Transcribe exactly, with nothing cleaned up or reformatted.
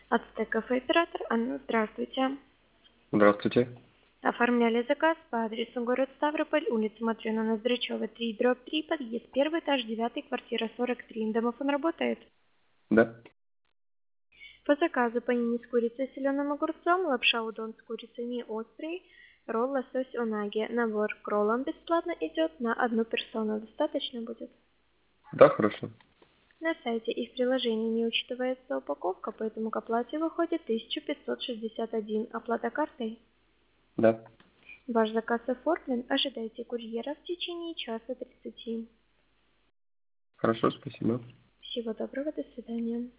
Ацтек Кафе оператор Анна, здравствуйте. Здравствуйте. Оформляли заказ по адресу город Ставрополь, улица Матрёна Ноздрачева, три, дробь три, подъезд первый этаж, девятый, квартира сорок три. Домофон работает? Да. По заказу панини с курицей и соленым огурцом, лапша удон с курицей не острый, ролл лосось унаги. Набор к роллам бесплатно идет на одну персону. Достаточно будет? Да, хорошо. На сайте и в приложении не учитывается упаковка, поэтому к оплате выходит тысяча пятьсот шестьдесят один. Оплата картой? Да. Ваш заказ оформлен. Ожидайте курьера в течение часа тридцати. Хорошо, спасибо. Всего доброго, до свидания.